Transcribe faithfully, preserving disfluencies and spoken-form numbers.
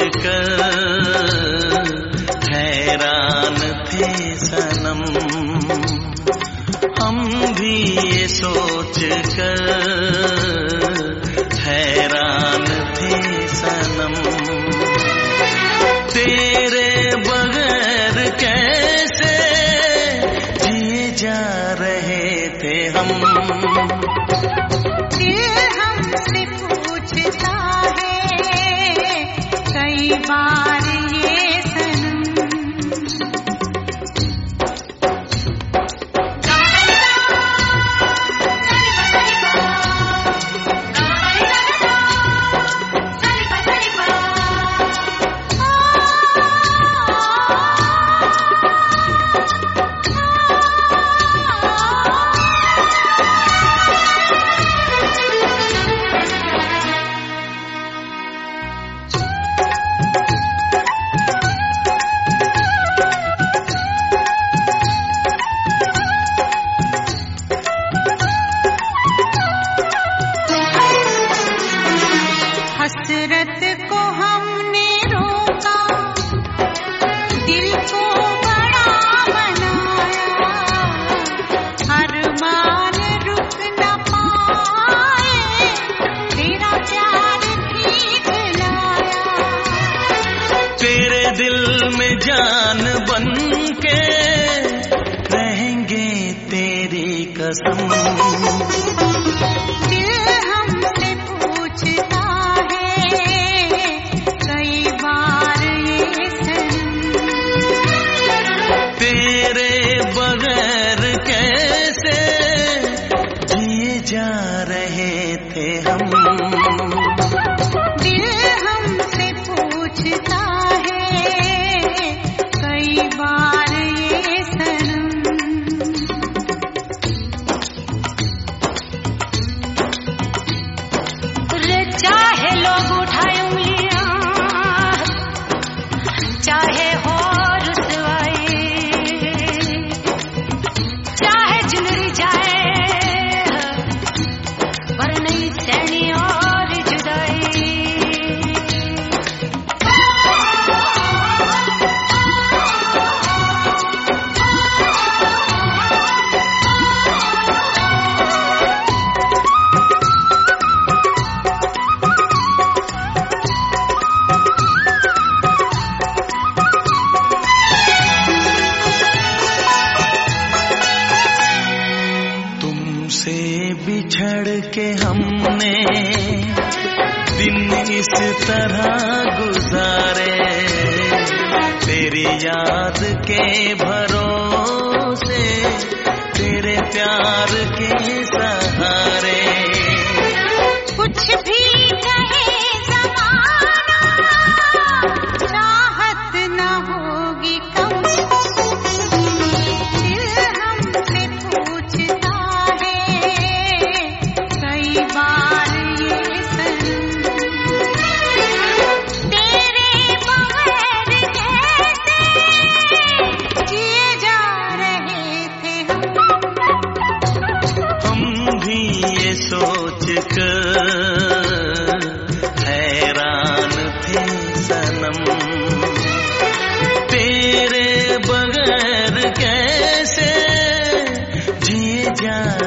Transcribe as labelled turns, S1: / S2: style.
S1: कर हैरान थे सनम, हम भी ये सोच कर हैरान थे सनम। तेरे बगैर कैसे जिए जा रहे थे हम।
S2: दिल हमसे पूछता है कई बार ये सनम। हसरत को हमने रोका, दिल को बड़ा बनाया, अरमान रुक न पाए, तेरा प्यार भीग लाया।
S1: तेरे दिल में जान बन के रहेंगे तेरी कसम।
S2: दिल हमसे पूछता
S1: बगैर कैसे जिए जा रहे थे हम।
S2: दिल हमसे पूछता है कई बार ये सनम। चाहे लोग उठाए उंगलियां, चाहे हो
S1: बिछड़ के हमने दिन इस तरह गुजारे, तेरी याद के भरोसे, तेरे प्यार के सहारे।
S2: कुछ भी कहे ज़माना, राहत न होगी कम।
S1: सोच कर हैरान थे सनम, तेरे बगैर कैसे जिए जा